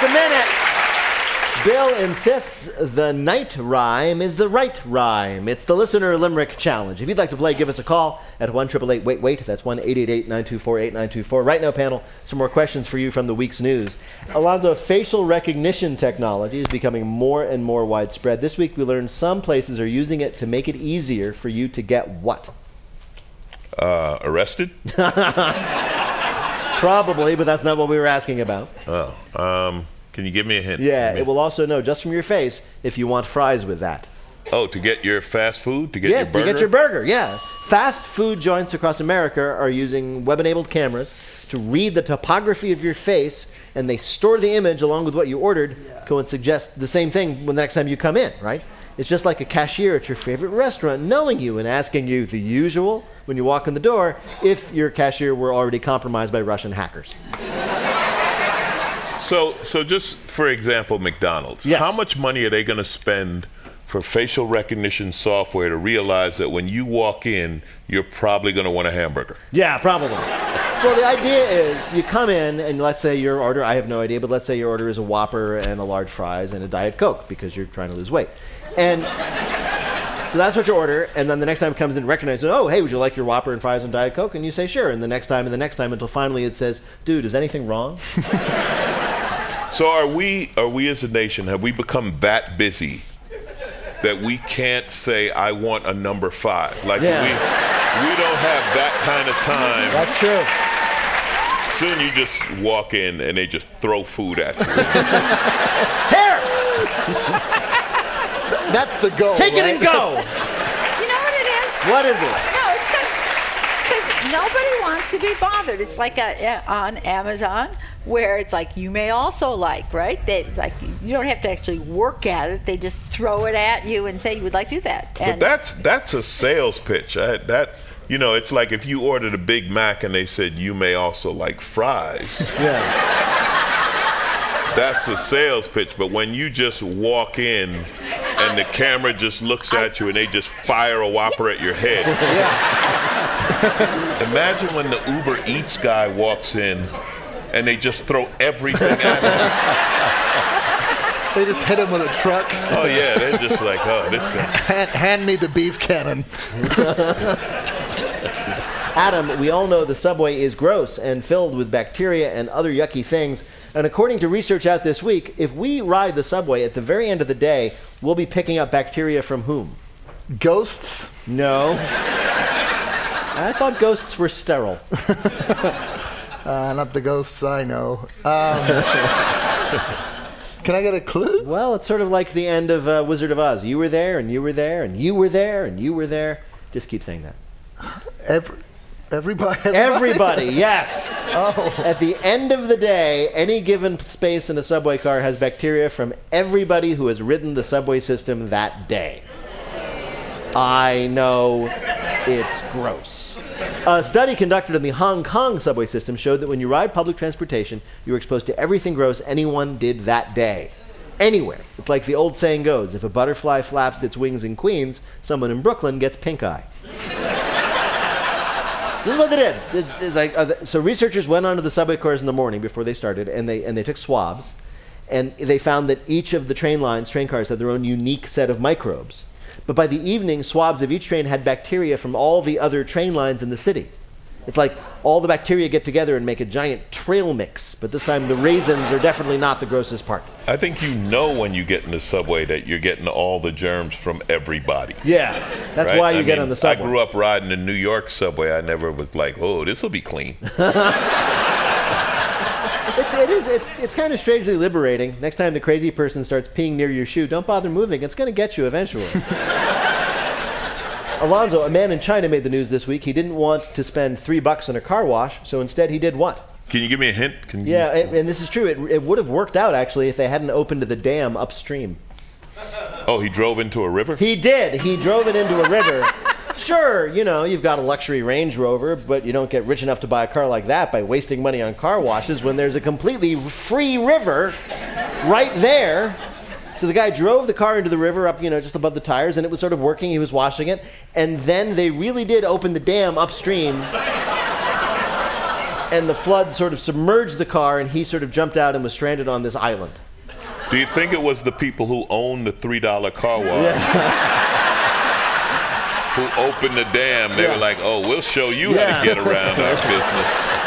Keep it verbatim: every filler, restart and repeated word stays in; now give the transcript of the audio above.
a minute. Bill insists the night rhyme is the right rhyme. It's the Listener Limerick Challenge. If you'd like to play, give us a call at one eight eight eight wait wait. That's one eight eight eight nine two four eight nine two four. Right now, panel, some more questions for you from the week's news. Alonzo, facial recognition technology is becoming more and more widespread. This week, we learned some places are using it to make it easier for you to get what? Uh, arrested? Probably, but that's not what we were asking about. Oh, um... Can you give me a hint? Yeah, it will also know just from your face if you want fries with that. Oh, to get your fast food? To get yeah, your burger? to get your burger, yeah. Fast food joints across America are using web-enabled cameras to read the topography of your face, and they store the image along with what you ordered, yeah. Go and suggest the same thing when the next time you come in, right? It's just like a cashier at your favorite restaurant knowing you and asking you the usual when you walk in the door if your cashier were already compromised by Russian hackers. So, so just for example, McDonald's. Yes. How much money are they going to spend for facial recognition software to realize that when you walk in, you're probably going to want a hamburger? Yeah, probably. Well, the idea is you come in and let's say your order, I have no idea, but let's say your order is a Whopper and a large fries and a Diet Coke because you're trying to lose weight. And so that's what you order, and then the next time it comes in, recognizes, oh, hey, would you like your Whopper and fries and Diet Coke? And you say, sure. And the next time and the next time until finally it says, dude, is anything wrong? So are we, are we as a nation, have we become that busy that we can't say, I want a number five? Like, yeah. we, we don't have that kind of time. That's true. Soon you just walk in and they just throw food at you. Here! That's the goal. Take right? it and go! You know what it is? What is it? No, it's because nobody wants to be bothered. It's like a, on Amazon where it's like, you may also like, right? They, it's like, you don't have to actually work at it. They just throw it at you and say you would like to do that. And but that's that's a sales pitch. I, that you know, it's like if you ordered a Big Mac and they said you may also like fries. Yeah. That's a sales pitch. But when you just walk in and the camera just looks at you and they just fire a Whopper at your head. Yeah. Imagine when the Uber Eats guy walks in and they just throw everything at him. They just hit him with a truck. Oh yeah, they're just like, oh, this guy. Hand, hand me the beef cannon. Adam, we all know the subway is gross and filled with bacteria and other yucky things. And according to research out this week, if we ride the subway at the very end of the day, we'll be picking up bacteria from whom? Ghosts? No. I thought ghosts were sterile. Uh, not the ghosts I know. Um, can I get a clue? Well, it's sort of like the end of uh, Wizard of Oz. You were there, and you were there, and you were there, and you were there. Just keep saying that. Every, everybody, everybody? Everybody, yes. Oh. At the end of the day, any given space in a subway car has bacteria from everybody who has ridden the subway system that day. I know it's gross. A study conducted in the Hong Kong subway system showed that when you ride public transportation, you're exposed to everything gross anyone did that day. Anywhere. It's like the old saying goes, if a butterfly flaps its wings in Queens, someone in Brooklyn gets pink eye. This is what they did. It, it's like, uh, so researchers went onto the subway cars in the morning before they started, and they, and they took swabs, and they found that each of the train lines, train cars, had their own unique set of microbes. But by the evening, swabs of each train had bacteria from all the other train lines in the city. It's like all the bacteria get together and make a giant trail mix. But this time, the raisins are definitely not the grossest part. I think you know when you get in the subway that you're getting all the germs from everybody. Yeah, that's right? why you I get mean, on the subway. I grew up riding the New York subway. I never was like, oh, this will be clean. It's, it is, it's, it's kind of strangely liberating. Next time the crazy person starts peeing near your shoe, don't bother moving. It's going to get you eventually. Alonzo, a man in China made the news this week. He didn't want to spend three bucks on a car wash, so instead he did what? Can you give me a hint? Can Yeah, you... and, and this is true. It, it would have worked out, actually, if they hadn't opened the dam upstream. Oh, he drove into a river? He did. He drove it into a river. Sure, you know, you've got a luxury Range Rover, but you don't get rich enough to buy a car like that by wasting money on car washes when there's a completely free river right there. So the guy drove the car into the river up, you know, just above the tires, and it was sort of working. He was washing it. And then they really did open the dam upstream. and the flood sort of submerged the car, and he sort of jumped out and was stranded on this island. Do you think it was the people who owned the three dollar car wash? Yeah. Who opened the dam? They Yeah. were like, "Oh, we'll show you how Yeah. to get around our business."